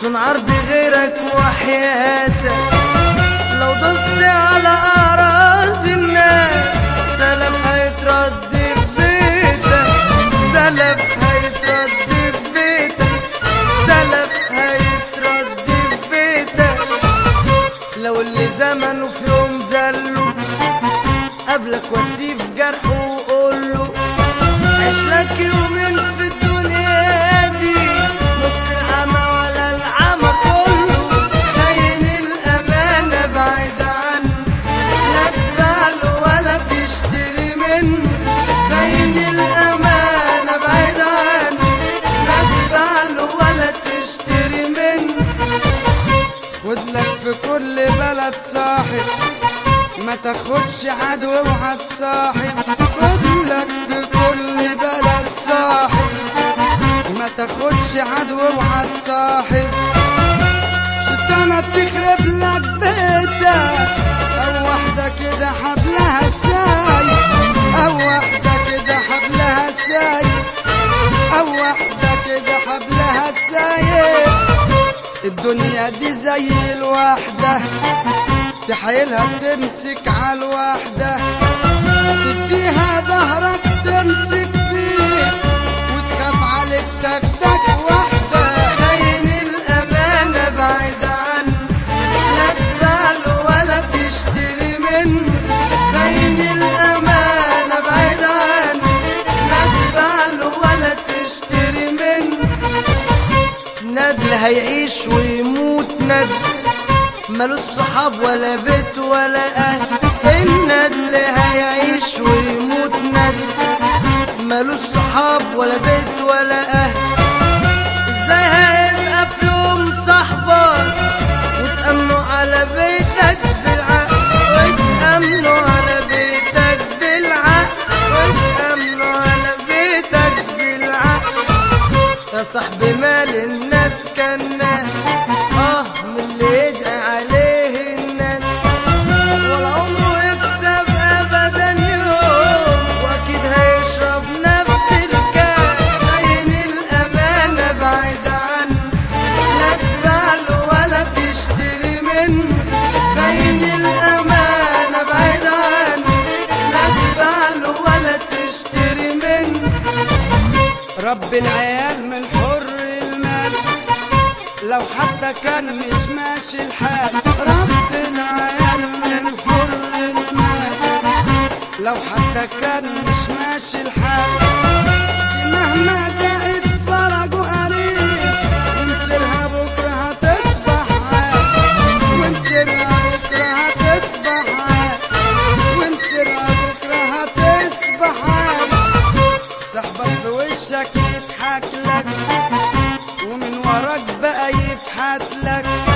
صون عرض غيرك وحياتك، لو دوست على أراضي الناس سلف هيترد في بيتك، سلف هيترد في بيتك، سلف هيترد في بيتك. لو اللي زمنه في يوم زله قبلك واسيب جرحه وقوله عيش لك يومين في الدنيا دي، نص العمى ولا العمى كله. خاين الأمانة بعيد عنه، لا تباله ولا تشتري منه. خاين الأمانة بعيد عنه، لا تباله ولا تشتري منه. خدلك في كل بلد صاحب، ما تاخدش عدو اوعى تصاحب. خدلك في كل بلد صاحب، ما تاخدش عدو اوعى تصاحب. شيطانة بتخرب لك بيتك، او واحدة كده حبلها سايب، او واحدة كده حبلها سايب، او واحدة كده حبلها سايب. الدنيا دي زي الوحدة، تحايلها تمسك عالوحدة، تديها ظهرك تمسك فيه وتخاف عليك تاخدك واحدة. خاين الأمانة بعيد عنه، لا تباله ولا تشتري منه. خاين الأمانة بعيد عنه، لا تباله ولا تشتري منه. ندل هيعيش ويموت ندل، مالوش صحاب ولا بيت ولا أهل. الندل هيعيش ويموت ندل، مالوش صحاب ولا بيت ولا أهل. ازاي هيبقى في يوم صاحبك وتأمنوا على بيتك بالعقل، وتأمنوا على بيتك بالعقل، وتأمنوا على بيتك بالعقل. يا صاحبي مال الناس كان ناس، من اللي يدعي عليه الناس، ولا عمره يكسب ابدا يوم، واكيد هيشرب نفس الكاس. خاين الامانه بعيد عنه، لا تباله ولا تشتري منه. خاين الامانه بعيد عنه، لا تباله ولا تشتري منه. رب العيال من حر المال، لو حتى كان مش ماشي الحال. رب العيال من حر المال، لو حتى كان مش ماشي الحال. مهما جاءت فرج وقريب، ومسيرها بكرة هتصبح عاد، ومسيرها بكرة هتصبح عاد، ومسيرها بكرة هتصبح عاد. صاحبك في وشك يضحك لك، ومن وراك بقى يفحت لك.